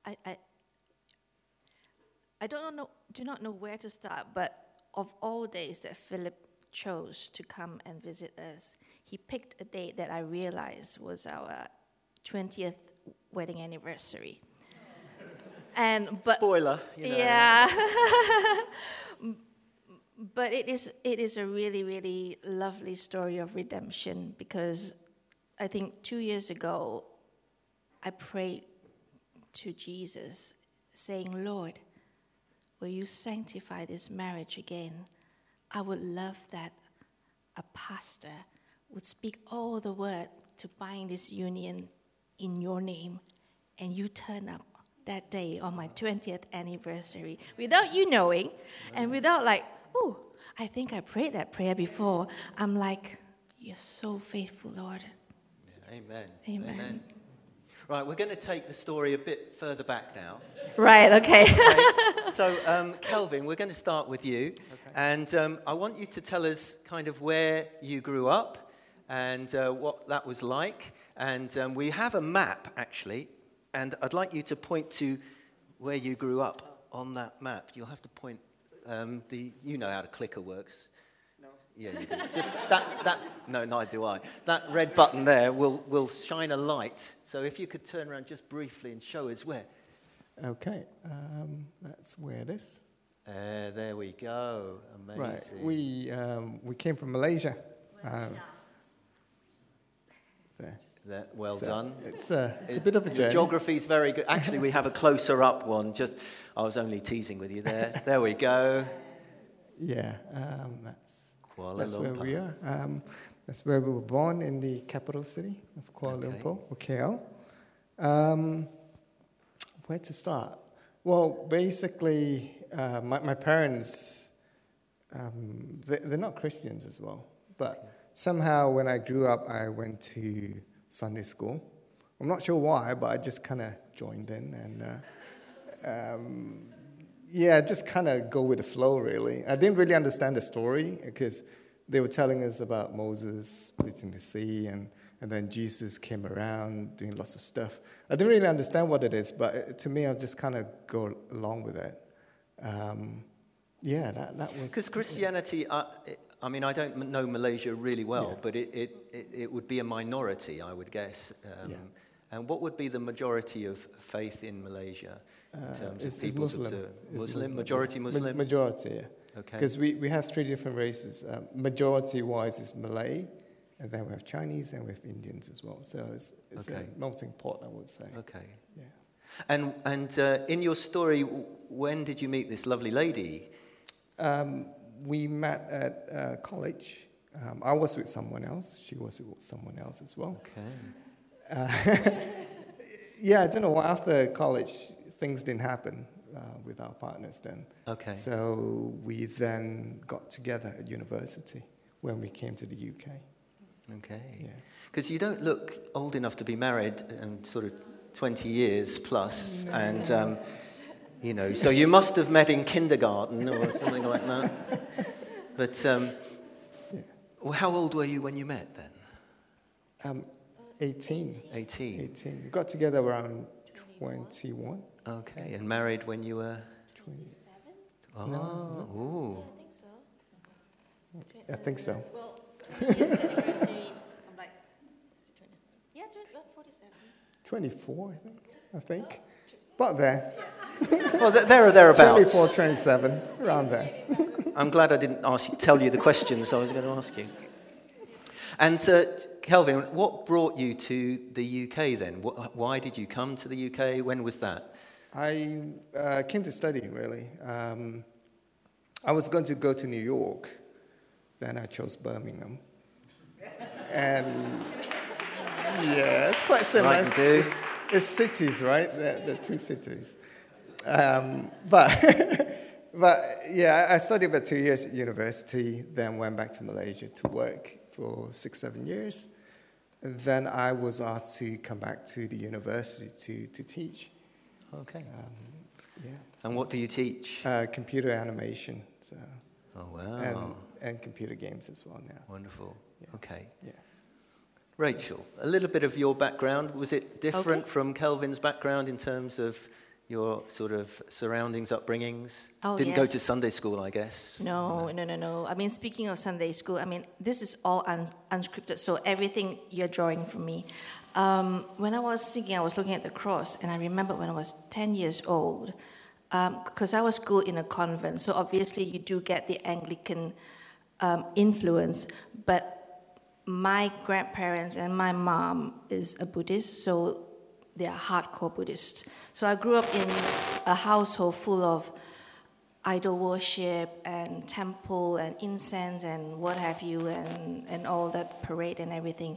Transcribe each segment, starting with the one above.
I I do not know where to start, but of all days that Philip chose to come and visit us, he picked a date that I realized was our 20th wedding anniversary. But spoiler, yeah. But it is a really, really lovely story of redemption, because I think 2 years ago, I prayed to Jesus saying, Lord, will you sanctify this marriage again? I would love that a pastor would speak all the word to bind this union in your name, and you turn up that day on my 20th anniversary without you knowing, and without like, oh, I think I prayed that prayer before. I'm like, you're so faithful, Lord. Yeah, amen. Amen. Right, we're going to take the story a bit further back now. Right, okay. So, Kelvin, we're going to start with you. Okay. And I want you to tell us kind of where you grew up and what that was like. And we have a map, actually, and I'd like you to point to where you grew up on that map. You'll have to point, you know how the clicker works. No. Yeah, you do. Just no, neither do I. That red button there will shine a light. So if you could turn around just briefly and show us where. Okay, that's where this. There we go. Amazing. Right, we came from Malaysia. There. Well done. It's a bit of a journey. Geography is very good. Actually, we have a closer up one. I was only teasing with you there. There we go. Yeah, that's Kuala Lumpur. Where we are. That's where we were born, in the capital city of Kuala Lumpur, or KL. Where to start? Well, basically, my parents, they're not Christians as well. But somehow when I grew up, I went to Sunday school. I'm not sure why, but I just kind of joined in. And just kind of go with the flow, really. I didn't really understand the story, because they were telling us about Moses splitting the sea, and then Jesus came around doing lots of stuff. I didn't really understand what it is, but to me, I'll just kind of go along with it. That was... Because Christianity, I mean, I don't know Malaysia really well, but it would be a minority, I would guess. And what would be the majority of faith in Malaysia in terms of people? Muslim. Majority Muslim? Majority, yeah. Okay. Because we have three different races. Majority-wise is Malay, and then we have Chinese, and we have Indians as well. So it's a melting pot, I would say. Okay. Yeah. And in your story, when did you meet this lovely lady? We met at college. I was with someone else. She was with someone else as well. Okay. I don't know. After college, things didn't happen with our partners then. Okay. So we then got together at university when we came to the UK. Okay. Yeah. Because you don't look old enough to be married, sort of 20 years plus, and so you must have met in kindergarten or something like that. But how old were you when you met then? 18. 18. 18. We got together around 21. Okay, and married when you were? 27. Oh, no. Ooh. I think so. Well, 20 years anniversary, I'm like, 47. 24, I think. But there. Well, there or thereabouts. 24, 27, around there. I'm glad I didn't tell you the questions I was going to ask you. And Kelvin, what brought you to the UK then? Why did you come to the UK? When was that? I came to study, really. I was going to go to New York. Then I chose Birmingham. And it's quite similar. Right, it's cities, right? The two cities. But I studied about 2 years at university, then went back to Malaysia to work for 6-7 years. And then I was asked to come back to the university to teach. Okay. And what do you teach? Computer animation. So. Oh, wow. And computer games as well now. Wonderful. Yeah. Okay. Yeah. Rachel, a little bit of your background. Was it different from Kelvin's background in terms of your sort of surroundings, upbringings? Oh, Didn't go yes. to Sunday school, I guess. No. I mean, speaking of Sunday school, I mean, this is all unscripted, so everything you're drawing from me. When I was singing, I was looking at the cross, and I remember when I was 10 years old, because I was schooled in a convent, so obviously you do get the Anglican influence, but my grandparents and my mom is a Buddhist, so they are hardcore Buddhists. So I grew up in a household full of idol worship and temple and incense and what have you, and all that parade and everything.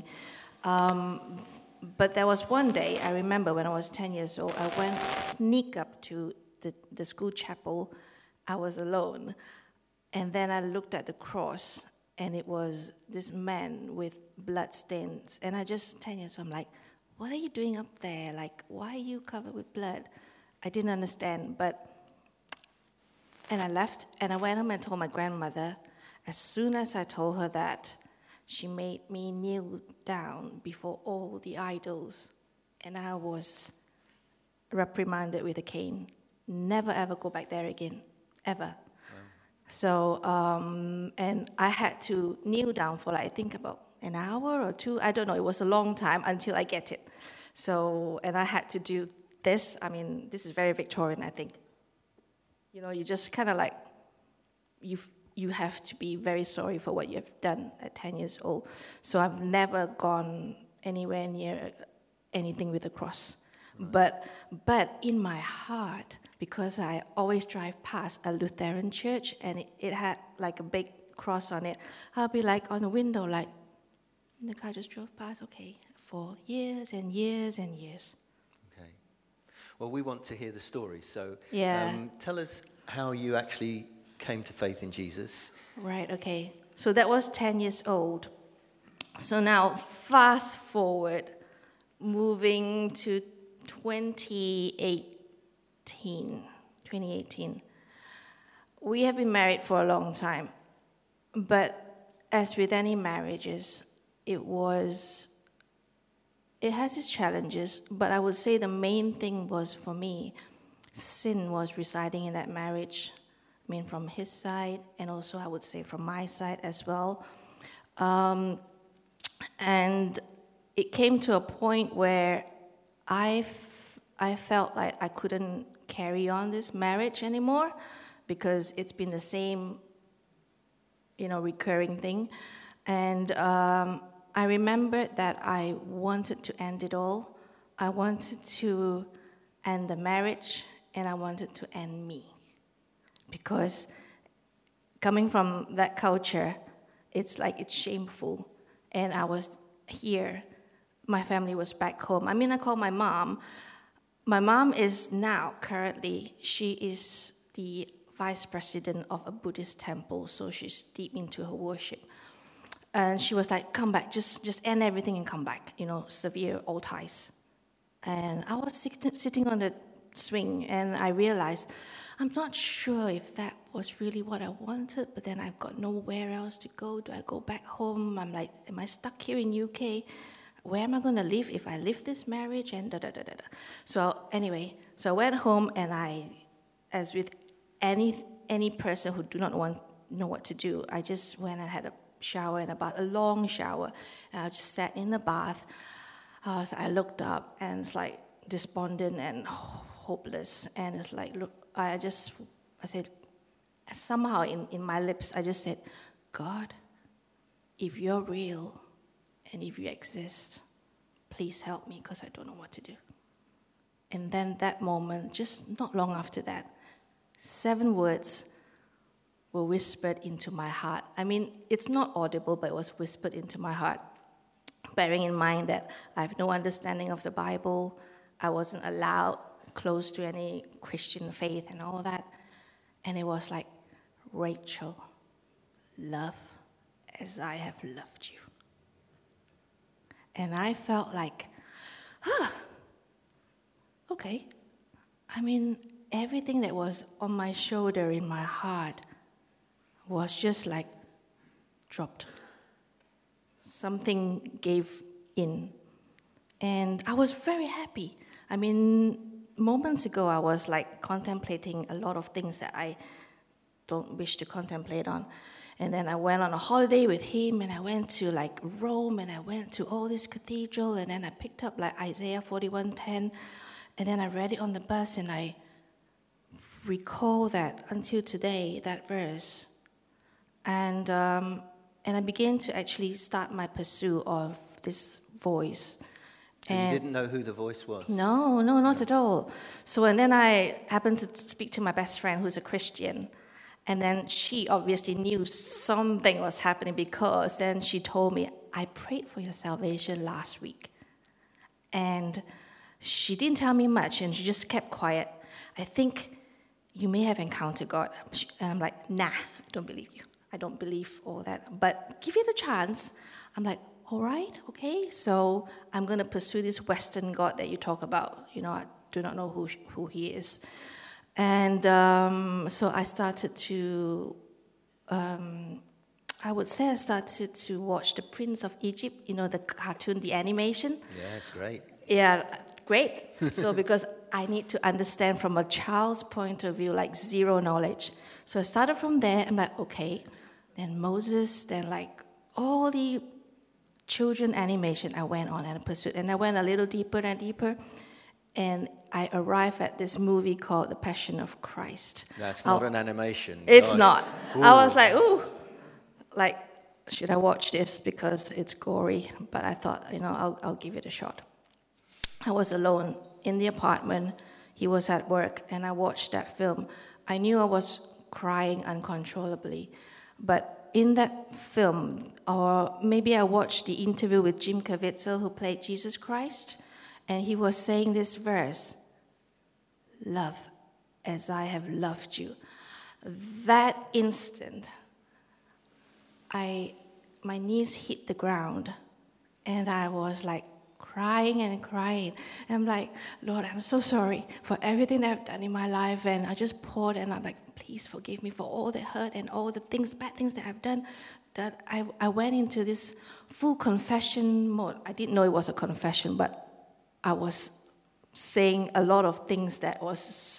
But there was one day, I remember when I was 10 years old, I went sneak up to the school chapel. I was alone. And then I looked at the cross, and it was this man with blood stains. And I just, 10 years old, I'm like, what are you doing up there? Like, why are you covered with blood? I didn't understand, and I left, and I went home and told my grandmother. As soon as I told her that, she made me kneel down before all the idols, and I was reprimanded with a cane. Never ever go back there again, ever. Wow. So, and I had to kneel down for I think about an hour or two. I don't know, it was a long time until I get it. So, and I had to do this. I mean, this is very Victorian, I think. You know, you just kind of like, you have to be very sorry for what you have done at 10 years old. So I've never gone anywhere near anything with a cross. Right. But in my heart, because I always drive past a Lutheran church and it had like a big cross on it, I'll be like on the window, like, the car just drove past, okay, for years and years and years. Okay. Well, we want to hear the story, so tell us how you actually came to faith in Jesus. Right, okay. So that was 10 years old. So now, fast forward, moving to 2018. We have been married for a long time, but as with any marriages, it has its challenges, but I would say the main thing was for me, sin was residing in that marriage. I mean, from his side, and also I would say from my side as well. And it came to a point where I felt like I couldn't carry on this marriage anymore because it's been the same, recurring thing. And I remembered that I wanted to end it all. I wanted to end the marriage, and I wanted to end me. Because coming from that culture, it's like it's shameful. And I was here. My family was back home. I mean, I called my mom. My mom is now, currently, she is the vice president of a Buddhist temple, so she's deep into her worship. And she was like, come back, just end everything and come back, severe all ties. And I was sitting on the swing, and I realized, I'm not sure if that was really what I wanted, but then I've got nowhere else to go. Do I go back home? I'm like, am I stuck here in UK? Where am I going to live if I leave this marriage? And da-da-da-da-da. So anyway, I went home, and as with any person who do not know what to do, I just went and had a shower and a long shower. And I just sat in the bath. So I looked up, and it's like despondent and hopeless. And it's like, look, I said, somehow in my lips, I just said, God, if you're real and if you exist, please help me because I don't know what to do. And then that moment, just not long after that, 7 words were whispered into my heart. I mean, it's not audible, but it was whispered into my heart, bearing in mind that I have no understanding of the Bible. I wasn't allowed close to any Christian faith and all that. And it was like, Rachel, love as I have loved you. And I felt like, okay. I mean, everything that was on my shoulder, in my heart, was just like dropped. Something gave in. And I was very happy. I mean, moments ago, I was like contemplating a lot of things that I don't wish to contemplate on. And then I went on a holiday with him, and I went to like Rome, and I went to all this cathedral, and then I picked up like Isaiah 41:10, and then I read it on the bus, and I recall that until today, that verse. And I began to actually start my pursuit of this voice. So you didn't know who the voice was? No, not at all. So and then I happened to speak to my best friend who's a Christian. And then she obviously knew something was happening, because then she told me, I prayed for your salvation last week. And she didn't tell me much, and she just kept quiet. I think you may have encountered God. And I'm like, nah, I don't believe you. I don't believe all that. But give it a chance. I'm like, all right, okay. So I'm going to pursue this Western God that you talk about. You know, I do not know who he is. And so I started to, I would say I started to watch The Prince of Egypt, you know, the cartoon, the animation. Yeah, it's great. Yeah, great. So because I need to understand from a child's point of view, like zero knowledge. So I started from there. I'm like, okay. Then Moses, then like all the children animation I went on and pursued. And I went a little deeper and deeper. And I arrived at this movie called The Passion of Christ. That's not an animation. It's not. Ooh. I was like, ooh, like, should I watch this because it's gory? But I thought, you know, I'll give it a shot. I was alone in the apartment. He was at work, and I watched that film. I knew I was crying uncontrollably. But in that film, or maybe I watched the interview with Jim Caviezel, who played Jesus Christ, and he was saying this verse, love as I have loved you. That instant, my knees hit the ground, and I was like crying and crying. And I'm like, Lord, I'm so sorry for everything that I've done in my life. And I just poured, and I'm like, please forgive me for all the hurt and all the things, bad things that I've done. That I went into this full confession mode. I didn't know it was a confession, but I was saying a lot of things that was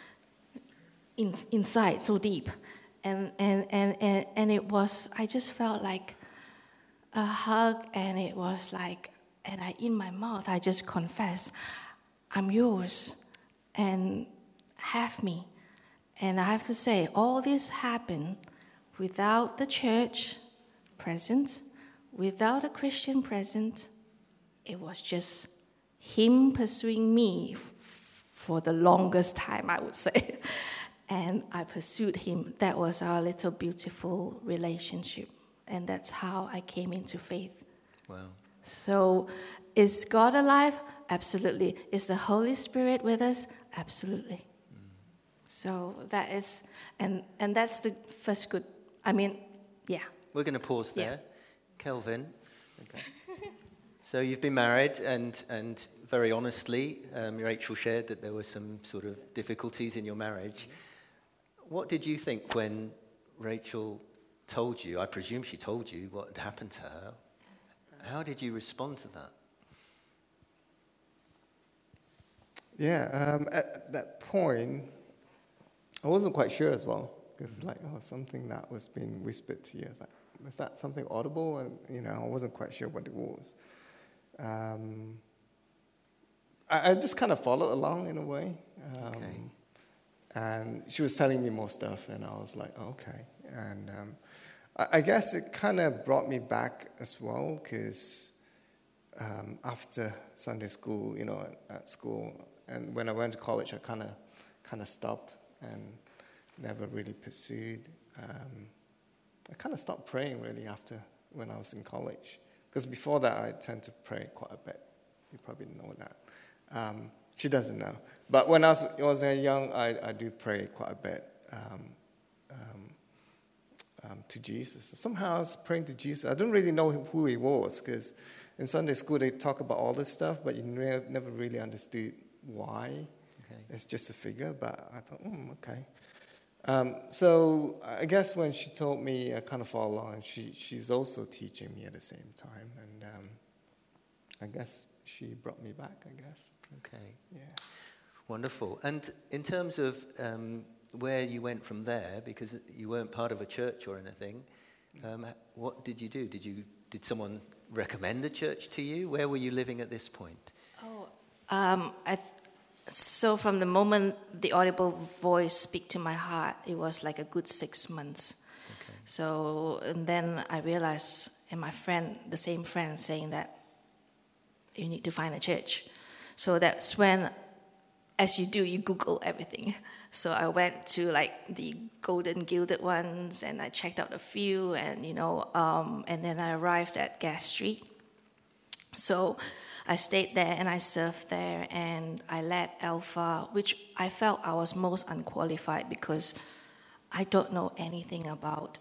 inside so deep, and it was, I just felt like a hug, and it was like, and in my mouth I just confessed, I'm yours, and have me. And I have to say, all this happened without the church present, without a Christian present. It was just him pursuing me for the longest time, I would say. And I pursued him. That was our little beautiful relationship. And that's how I came into faith. Wow. So is God alive? Absolutely. Is the Holy Spirit with us? Absolutely. So that is, and that's the first good, yeah. We're going to pause there. Yeah. Kelvin. Okay. So you've been married, and very honestly, Rachel shared that there were some sort of difficulties in your marriage. What did you think when Rachel told you, I presume she told you what had happened to her? How did you respond to that? Yeah, at that point, I wasn't quite sure as well, because it's like, something that was being whispered to you. It's like, is that something audible? And, I wasn't quite sure what it was. I just kind of followed along in a way. Okay. And she was telling me more stuff, and I was like, okay. And I guess it kind of brought me back as well, because after Sunday school, at school, and when I went to college, I kind of stopped and never really pursued. I kind of stopped praying really after when I was in college, because before that I tend to pray quite a bit. You probably know that. She doesn't know, but when I was young, I do pray quite a bit to Jesus. Somehow I was praying to Jesus. I don't really know who he was, because in Sunday school they talk about all this stuff, but you never really understood why. Okay. It's just a figure, but I thought, okay. So I guess when she told me, I kind of followed along. She's also teaching me at the same time, and I guess she brought me back, I guess. Okay. Yeah. Wonderful. And in terms of where you went from there, because you weren't part of a church or anything, what did you do? Did someone recommend a church to you? Where were you living at this point? So from the moment the audible voice speak to my heart, it was like a good 6 months. Okay. So, and then I realized, and my friend, the same friend, saying that you need to find a church. So that's when, as you do, you Google everything. So I went to like the golden gilded ones, and I checked out a few, and and then I arrived at Gas Street. So I stayed there and I served there, and I led Alpha, which I felt I was most unqualified because I don't know anything about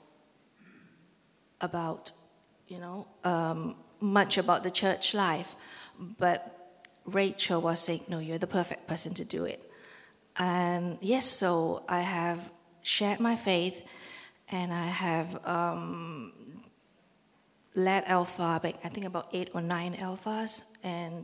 much about the church life. But Rachel was saying, no, you're the perfect person to do it. And yes, so I have shared my faith, and I have led Alpha, I think about 8 or 9 Alphas, and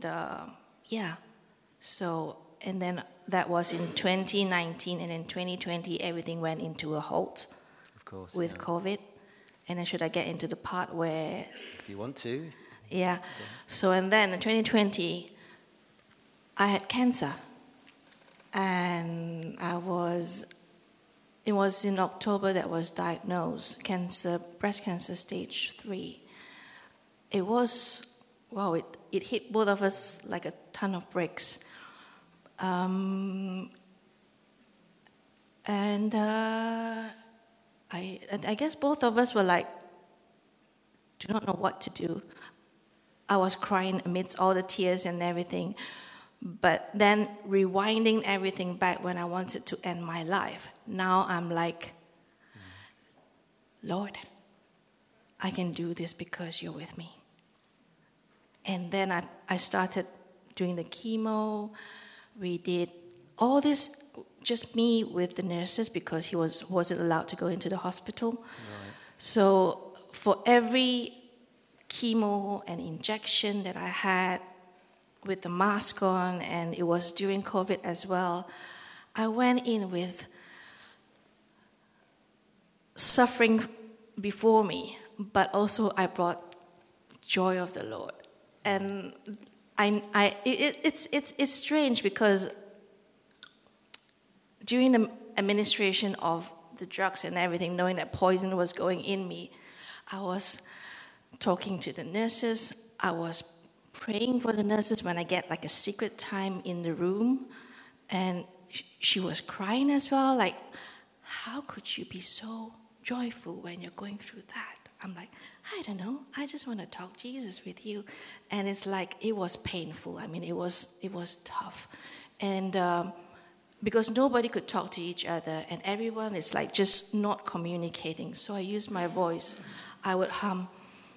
so, and then that was in 2019, and in 2020 everything went into a halt. Of course. With COVID. And then should I get into the part where... If you want to. Yeah. So, and then in 2020, I had cancer. And it was in October that was diagnosed, breast cancer stage 3. It was, wow, it hit both of us like a ton of bricks. I guess both of us were like, do not know what to do. I was crying amidst all the tears and everything. But then rewinding everything back when I wanted to end my life, now I'm like, Lord, I can do this because you're with me. And then I started doing the chemo. We did all this, just me with the nurses, because he wasn't allowed to go into the hospital. Right. So for every chemo and injection that I had with the mask on, and it was during COVID as well, I went in with suffering before me, but also I brought joy of the Lord. And it's strange because during the administration of the drugs and everything, knowing that poison was going in me, I was talking to the nurses. I was praying for the nurses when I get like a secret time in the room. And she was crying as well, like, how could you be so joyful when you're going through that? I'm like, I don't know. I just want to talk Jesus with you. And it's like, it was painful. I mean, it was tough. And because nobody could talk to each other, and everyone is like just not communicating. So I used my voice. I would hum.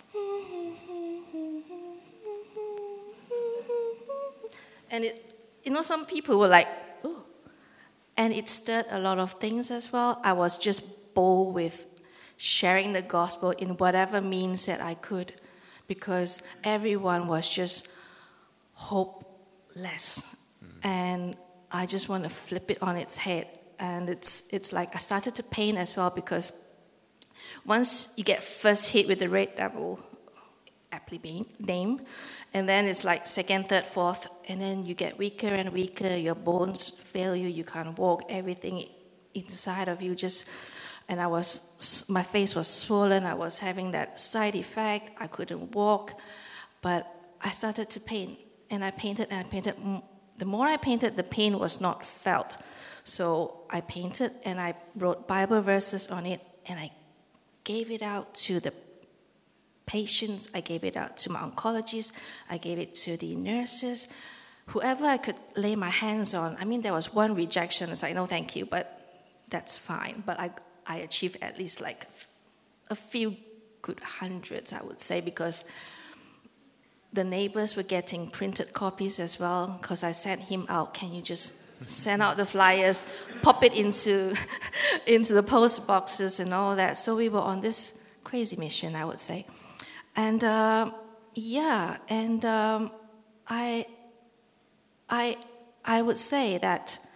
And some people were like, oh. And it stirred a lot of things as well. I was just bold with sharing the gospel in whatever means that I could, because everyone was just hopeless. And I just want to flip it on its head. And it's like I started to paint as well, because once you get first hit with the red devil, aptly named, and then it's like second, third, fourth, and then you get weaker and weaker, your bones fail you, you can't walk, everything inside of you just, and my face was swollen, I was having that side effect, I couldn't walk, but I started to paint, and I painted, the more I painted, the pain was not felt, so I painted, and I wrote Bible verses on it, and I gave it out to the patients, I gave it out to my oncologist, I gave it to the nurses, whoever I could lay my hands on. I mean, there was one rejection. It's like, no, thank you, but that's fine. But I achieved at least like a few good hundreds, I would say, because the neighbors were getting printed copies as well, because I sent him out, can you just send out the flyers, pop it into the post boxes and all that. So we were on this crazy mission, I would say. And I would say that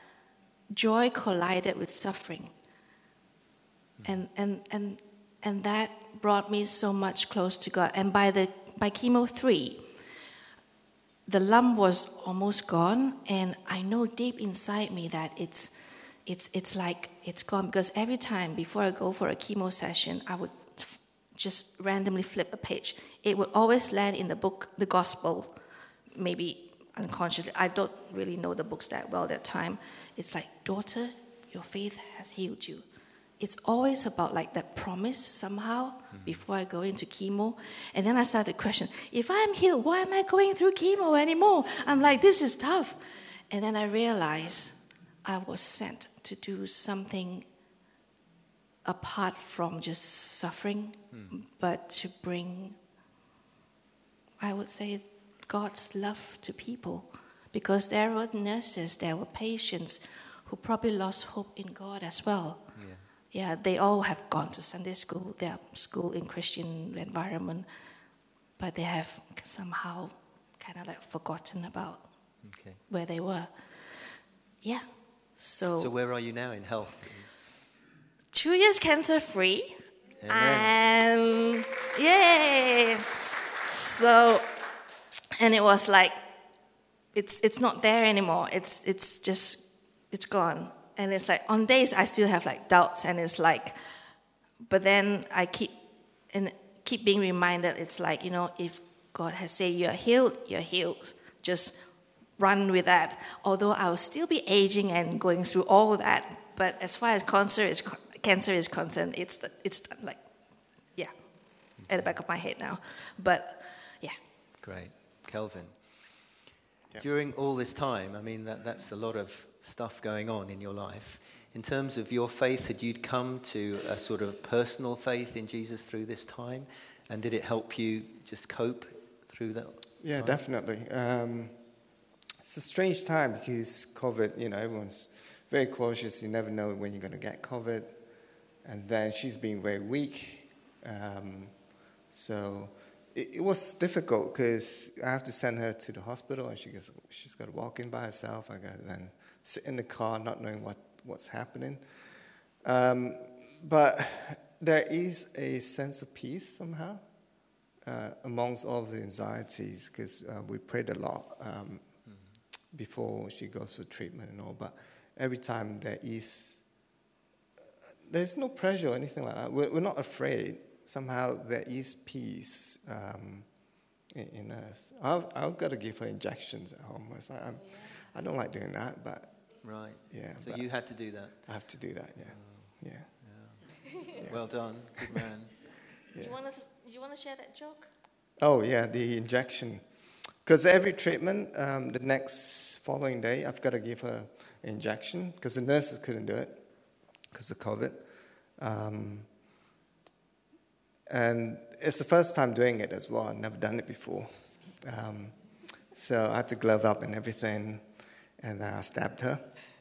joy collided with suffering. And that brought me so much close to God. And by chemo 3, the lump was almost gone, and I know deep inside me that it's like it's gone, because every time before I go for a chemo session, I would just randomly flip a page. It would always land in the book, the gospel, maybe unconsciously. I don't really know the books that well that time. It's like, daughter, your faith has healed you. It's always about like that promise somehow before I go into chemo. And then I started to question, if I'm healed, why am I going through chemo anymore? I'm like, this is tough. And then I realized I was sent to do something apart from just suffering, but to bring, I would say, God's love to people. Because there were nurses, there were patients who probably lost hope in God as well. Yeah, they all have gone to Sunday school, they are school in Christian environment, but they have somehow kind of like forgotten about where they were. Yeah, So where are you now in health? 2 years cancer-free. And yay! So, and it was like, it's not there anymore. It's gone. And it's like, on days I still have like doubts, and it's like, but then I keep being reminded, it's like, if God has said you're healed, you're healed. Just run with that. Although I'll still be aging and going through all that, but as far as cancer is concerned, it's like, yeah, at the back of my head now. But yeah. Great. Kelvin. Yeah. During all this time, I mean, that's a lot of stuff going on in your life. In terms of your faith, had you come to a sort of personal faith in Jesus through this time? And did it help you just cope through that? Yeah, time? Definitely. It's a strange time because COVID, everyone's very cautious. You never know when you're going to get COVID. And then she's being very weak. So it was difficult because I have to send her to the hospital, and she's got to walk in by herself. I got to then sit in the car not knowing what's happening. But there is a sense of peace somehow amongst all the anxieties, because we prayed a lot before she goes for treatment and all. But every time there's no pressure or anything like that. We're not afraid. Somehow there is peace in us. I've got to give her injections at home. I don't like doing that, but right. Yeah. So you had to do that. I have to do that. Yeah. Oh. Yeah. Well done, good man. Yeah. You want to share that joke? Oh yeah, the injection. Because every treatment, the next following day, I've got to give her an injection because the nurses couldn't do it because of COVID. And it's the first time doing it as well. I've never done it before. So I had to glove up and everything, and then I stabbed her.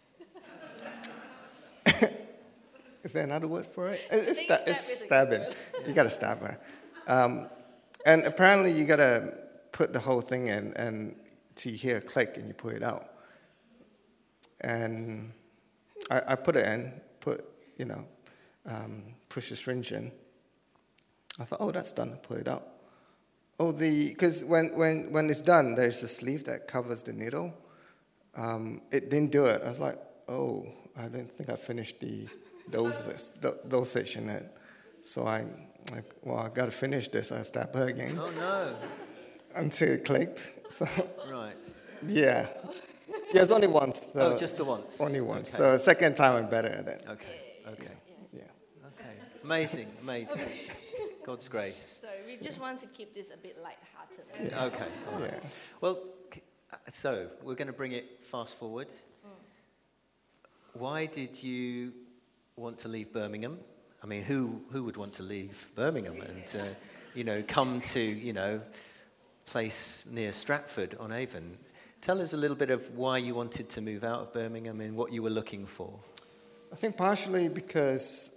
Is there another word for it? It's stabbing. You got to stab her. And apparently you got to put the whole thing in, and till you hear a click and you pull it out. And I put it in, push the syringe in. I thought, oh, that's done. Pull it out. Because when it's done, there's a sleeve that covers the needle. It didn't do it. I was like, oh, I didn't think I finished the dosage in it. So I got to finish this. I stabbed her again. Oh, no. Until it clicked. So, right. Yeah. Yeah, it's only once. So just the once? Only once. Okay. So second time I'm better at it. Okay. Yeah. Okay. Amazing. God's grace. So we just want to keep this a bit light-hearted. Yeah. Okay. All right. Yeah. Well, so we're going to bring it fast forward. Why did you want to leave Birmingham? I mean, who would want to leave Birmingham and come to place near Stratford-on-Avon? Tell us a little bit of why you wanted to move out of Birmingham and what you were looking for. I think partially because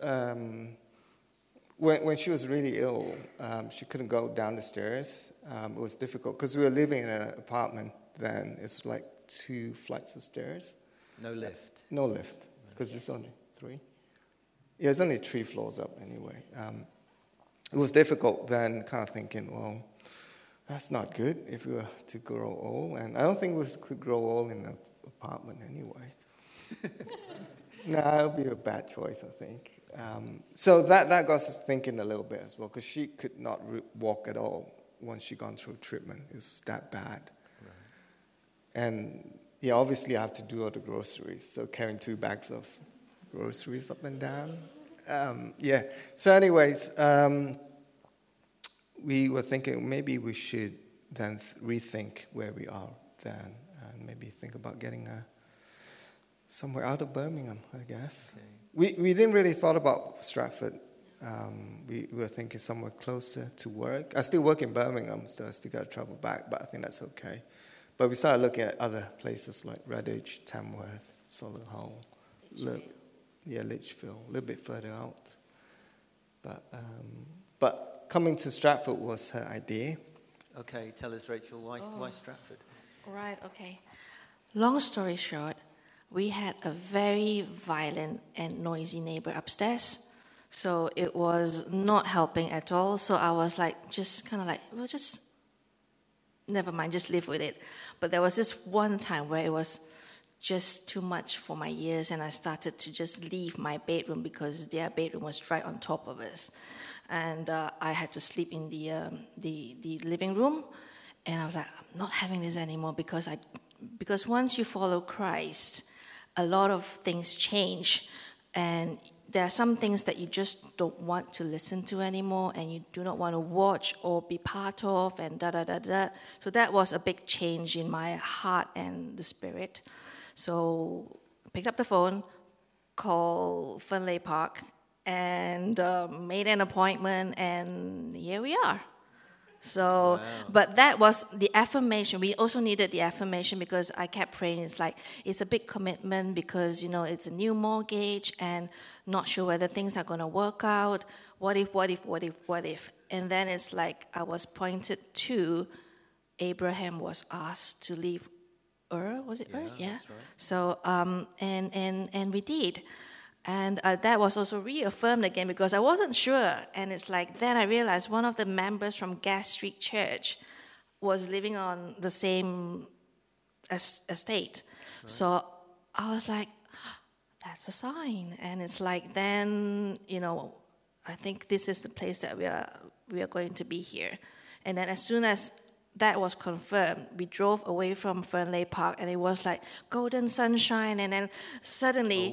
when she was really ill, she couldn't go down the stairs. It was difficult because we were living in an apartment then. It's like 2 flights of stairs. No lift? No lift, because it's only 3. Yeah, it's only 3 floors up anyway. It was difficult then, kind of thinking, well, that's not good if we were to grow old. And I don't think we could grow old in an apartment anyway. No, it would be a bad choice, I think. So that got us thinking a little bit as well, because she could not walk at all once she gone through treatment. It was that bad. Right. And yeah, obviously I have to do all the groceries, so carrying 2 bags of groceries up and down. Yeah. So anyways, we were thinking maybe we should then rethink where we are then, and maybe think about getting somewhere out of Birmingham, I guess. Okay. We didn't really thought about Stratford. We were thinking somewhere closer to work. I still work in Birmingham, so I still got to travel back, but I think that's okay. But we started looking at other places like Redditch, Tamworth, Solihull, Lichfield, a little bit further out. But coming to Stratford was her idea. Okay, tell us, Rachel, why Stratford? Right, okay. Long story short, we had a very violent and noisy neighbor upstairs. So it was not helping at all. So I was like, just kind of like, well, just never mind, just live with it. But there was this one time where it was just too much for my ears, and I started to just leave my bedroom because their bedroom was right on top of us. And I had to sleep in the living room. And I was like, I'm not having this anymore because once you follow Christ, a lot of things change. And there are some things that you just don't want to listen to anymore, and you do not want to watch or be part of, and da-da-da-da. So that was a big change in my heart and the spirit. So I picked up the phone, called Fernley Park, and made an appointment, and here we are. So, wow. But that was the affirmation. We also needed the affirmation because I kept praying. It's like, it's a big commitment because, it's a new mortgage and not sure whether things are going to work out. What if? And then it's like I was pointed to Abraham was asked to leave Ur, was it Ur? Yeah. That's right. So, and we did. And that was also reaffirmed again because I wasn't sure. And it's like, then I realized one of the members from Gas Street Church was living on the same estate. Right. So I was like, that's a sign. And it's like, then, I think this is the place that we are going to be here. And then as soon as that was confirmed, we drove away from Fernley Park, and it was like golden sunshine, and then suddenly,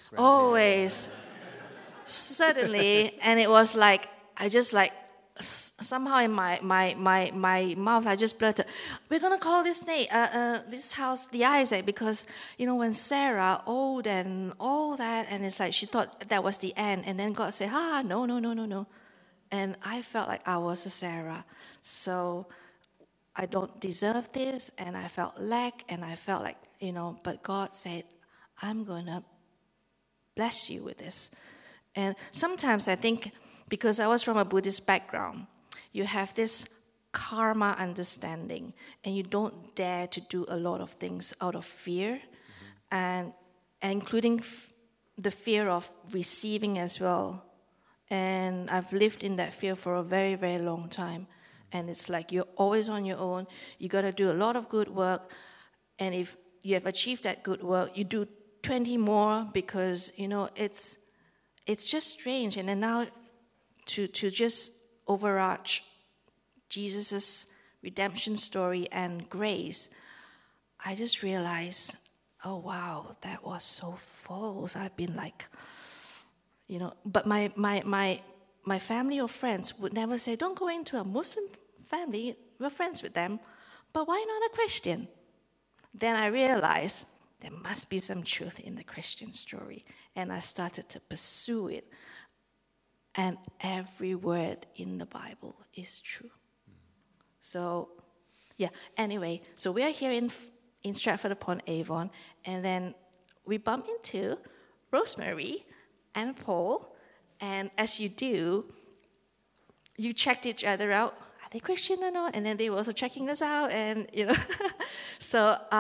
suddenly, and it was like, I just like, somehow in my mouth, I just blurted, we're going to call this house the Isaac, because, when Sarah old and all that, and it's like, she thought that was the end, and then God said, no. And I felt like I was a Sarah, so I don't deserve this, and I felt lack, and I felt like, but God said, I'm going to bless you with this. And sometimes I think, because I was from a Buddhist background, you have this karma understanding, and you don't dare to do a lot of things out of fear, and including the fear of receiving as well. And I've lived in that fear for a very, very long time. And it's like you're always on your own. You got to do a lot of good work. And if you have achieved that good work, you do 20 more because, it's just strange. And then now to just overarch Jesus' redemption story and grace, I just realized, oh, wow, that was so false. I've been like, but my family or friends would never say, don't go into a Muslim family, we're friends with them, but why not a Christian? Then I realized there must be some truth in the Christian story, and I started to pursue it. And every word in the Bible is true. So, anyway, so we are here in Stratford-upon-Avon, and then we bump into Rosemary and Paul. And as you do, you checked each other out. Are they Christian or not? And then they were also checking us out. And, so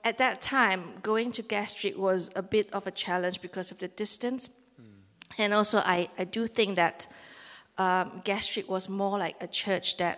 at that time, going to Gas Street was a bit of a challenge because of the distance. And also, I do think that Gas Street was more like a church that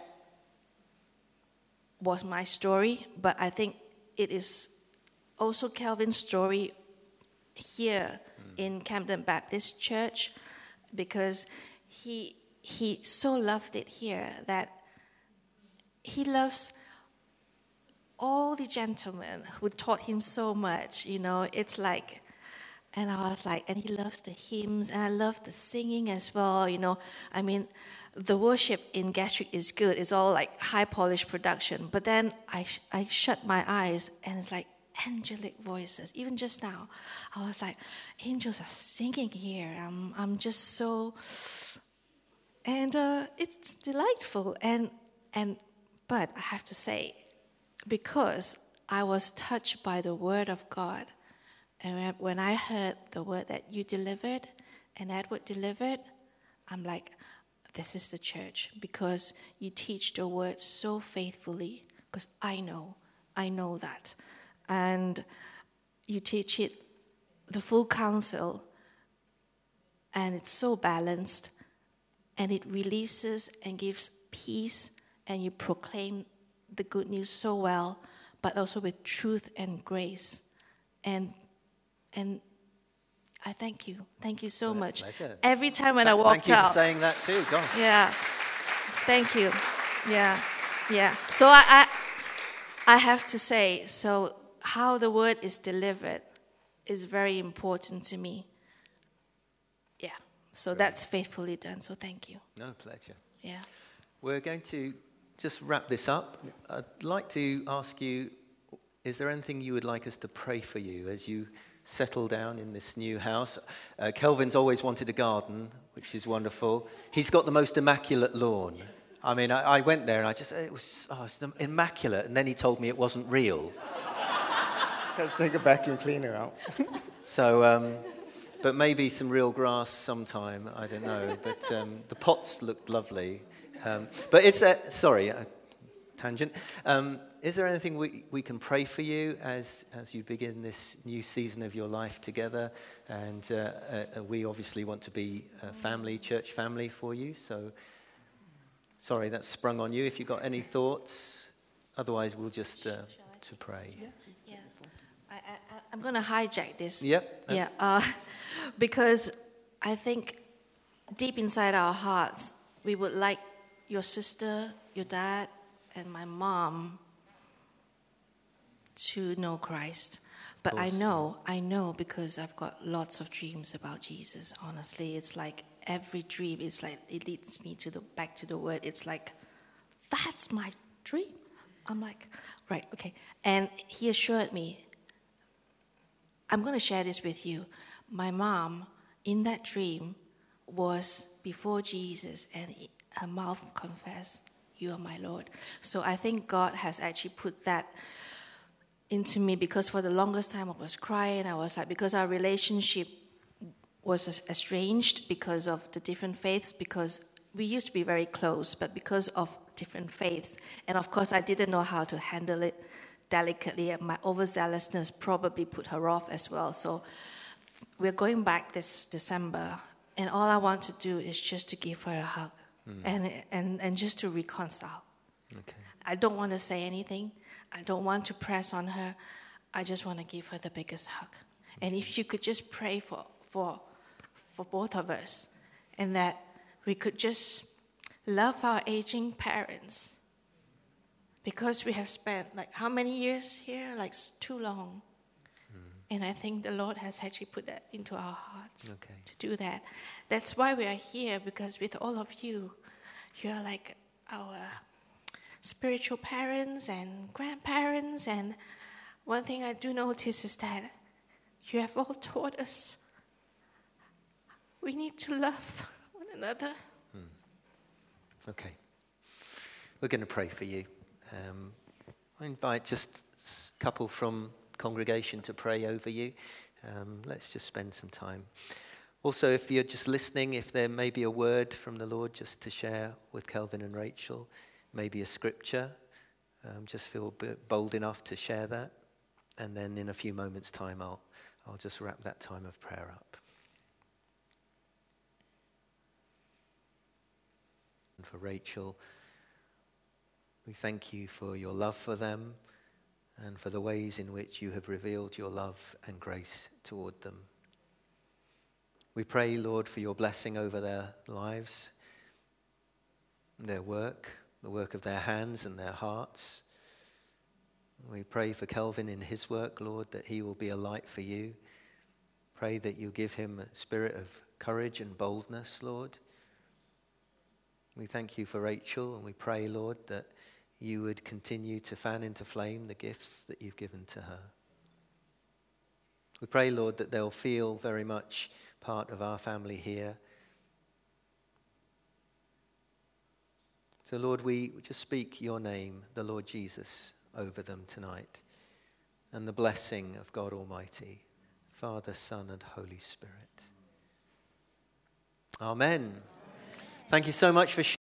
was my story, but I think it is also Calvin's story here in Camden Baptist Church, because he so loved it here that he loves all the gentlemen who taught him so much. It's like, and I was like, and he loves the hymns, and I love the singing as well. I mean, the worship in Gas Street is good. It's all like high polished production. But then I shut my eyes, and it's like angelic voices. Even just now, I was like, angels are singing here. I'm just so, and it's delightful. But I have to say, because I was touched by the word of God, and when I heard the word that you delivered and Edward delivered, I'm like, this is the church, because you teach the word so faithfully, because I know that. And you teach it, the full counsel, and it's so balanced, and it releases and gives peace, and you proclaim the good news so well, but also with truth and grace. And I thank you. Thank you so much. Pleasure. Every time when I walked out. Thank you for saying that too. Go on. Yeah. Thank you. Yeah. So I have to say, so how the word is delivered is very important to me. Yeah. So that's faithfully done. So thank you. No, pleasure. Yeah. We're going to just wrap this up. I'd like to ask you, is there anything you would like us to pray for you as you settle down in this new house? Kelvin's always wanted a garden, which is wonderful. He's got the most immaculate lawn. I mean, I went there and it was immaculate, and then he told me it wasn't real. Let's take a vacuum cleaner out. So, but maybe some real grass sometime, I don't know. But the pots looked lovely. But it's tangent. Is there anything we can pray for you as you begin this new season of your life together? And we obviously want to be a family, church family for you. So, sorry, that's sprung on you. If you've got any thoughts, otherwise we'll just to pray. Yeah. I'm going to hijack this. Yep. Yeah. Because I think deep inside our hearts, we would like your sister, your dad, and my mom to know Christ. But I know because I've got lots of dreams about Jesus. Honestly, it's like every dream, it's like it leads me back to the word. It's like, that's my dream. I'm like, right, okay. And he assured me, I'm going to share this with you. My mom, in that dream, was before Jesus, and her mouth confessed, you are my Lord. So I think God has actually put that into me, because for the longest time I was crying. I was like, because our relationship was estranged because of the different faiths, because we used to be very close, but because of different faiths. And of course, I didn't know how to handle it delicately, and my overzealousness probably put her off as well. So we're going back this December, and all I want to do is just to give her a hug and just to reconcile. Okay. I don't want to say anything. I don't want to press on her. I just want to give her the biggest hug. And if you could just pray for both of us, and that we could just love our aging parents, because we have spent like how many years here? Like too long. And I think the Lord has actually put that into our hearts to do that. That's why we are here, because with all of you, you're like our spiritual parents and grandparents. And one thing I do notice is that you have all taught us we need to love one another. Okay. We're going to pray for you. I invite just a couple from congregation to pray over you. Let's just spend some time. Also, if you're just listening, if there may be a word from the Lord just to share with Kelvin and Rachel, maybe a scripture, just feel bold enough to share that. And then in a few moments' time, I'll just wrap that time of prayer up. And for Rachel, we thank you for your love for them and for the ways in which you have revealed your love and grace toward them. We pray, Lord, for your blessing over their lives, their work, the work of their hands and their hearts. We pray for Kelvin in his work, Lord, that he will be a light for you. Pray that you give him a spirit of courage and boldness, Lord. We thank you for Rachel, and we pray, Lord, that you would continue to fan into flame the gifts that you've given to her. We pray, Lord, that they'll feel very much part of our family here. So, Lord, we just speak your name, the Lord Jesus, over them tonight, and the blessing of God Almighty, Father, Son, and Holy Spirit. Amen. Thank you so much for